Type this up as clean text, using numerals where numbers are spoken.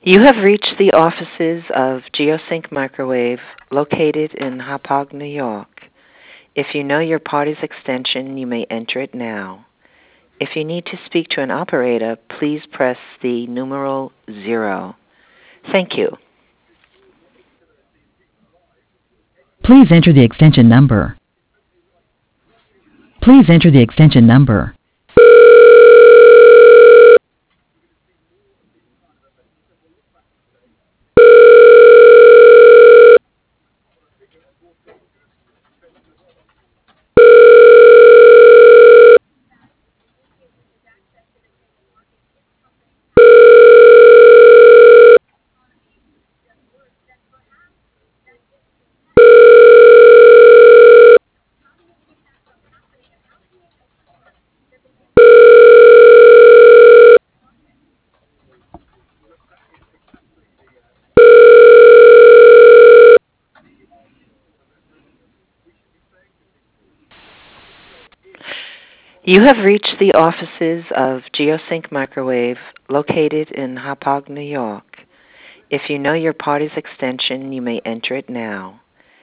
You have reached the offices of GeoSync Microwave located in Hauppauge, New York. If you know your party's extension, you may enter it now. If you need to speak to an operator, please press the numeral 0. Thank you. Please enter the extension number. Please enter the extension number. You have reached the offices of GeoSync Microwave located in Hauppauge, New York. If you know your party's extension, you may enter it now.